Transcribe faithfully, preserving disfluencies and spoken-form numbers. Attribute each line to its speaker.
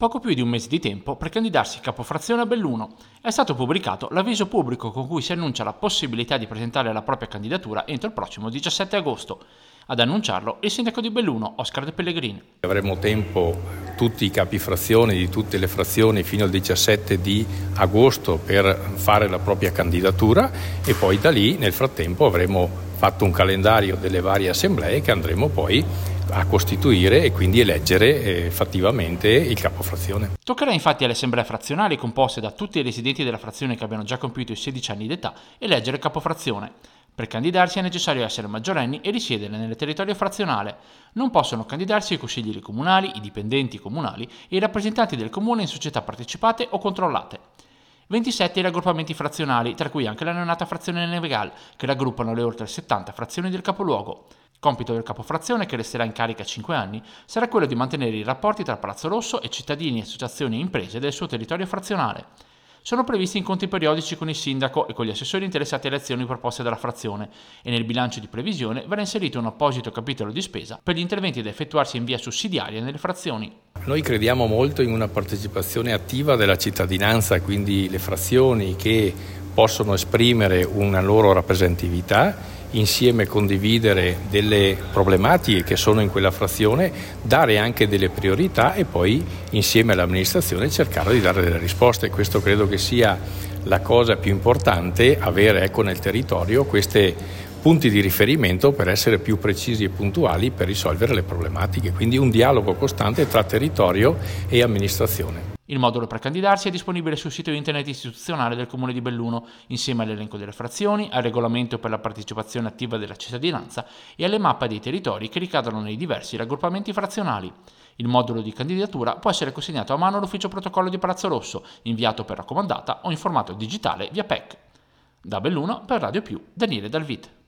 Speaker 1: Poco più di un mese di tempo per candidarsi capofrazione a Belluno. È stato pubblicato l'avviso pubblico con cui si annuncia la possibilità di presentare la propria candidatura entro il prossimo diciassette agosto. Ad annunciarlo il sindaco di Belluno, Oscar De Pellegrini.
Speaker 2: Avremo tempo, tutti i capi frazioni di tutte le frazioni, fino al diciassette di agosto per fare la propria candidatura e poi da lì nel frattempo avremo fatto un calendario delle varie assemblee che andremo poi a costituire e quindi eleggere eh, fattivamente il capofrazione.
Speaker 1: Toccherà infatti alle assemblee frazionali composte da tutti i residenti della frazione che abbiano già compiuto i sedici anni d'età eleggere capofrazione. Per candidarsi è necessario essere maggiorenni e risiedere nel territorio frazionale. Non possono candidarsi i consiglieri comunali, i dipendenti comunali e i rappresentanti del comune in società partecipate o controllate. ventisette i raggruppamenti frazionali, tra cui anche la neonata frazione Nevegal, che raggruppano le oltre settanta frazioni del capoluogo. Compito del capofrazione, che resterà in carica cinque anni, sarà quello di mantenere i rapporti tra Palazzo Rosso e cittadini, associazioni e imprese del suo territorio frazionale. Sono previsti incontri periodici con il sindaco e con gli assessori interessati alle azioni proposte dalla frazione e nel bilancio di previsione verrà inserito un apposito capitolo di spesa per gli interventi da effettuarsi in via sussidiaria nelle frazioni.
Speaker 2: Noi crediamo molto in una partecipazione attiva della cittadinanza, quindi le frazioni che possono esprimere una loro rappresentatività, insieme condividere delle problematiche che sono in quella frazione, dare anche delle priorità e poi insieme all'amministrazione cercare di dare delle risposte. Questo credo che sia la cosa più importante, avere ecco, nel territorio questi punti di riferimento per essere più precisi e puntuali per risolvere le problematiche, quindi un dialogo costante tra territorio e amministrazione.
Speaker 1: Il modulo per candidarsi è disponibile sul sito internet istituzionale del Comune di Belluno, insieme all'elenco delle frazioni, al regolamento per la partecipazione attiva della cittadinanza e alle mappe dei territori che ricadono nei diversi raggruppamenti frazionali. Il modulo di candidatura può essere consegnato a mano all'ufficio protocollo di Palazzo Rosso, inviato per raccomandata o in formato digitale via P E C. Da Belluno per Radio Più, Daniele Dalvit.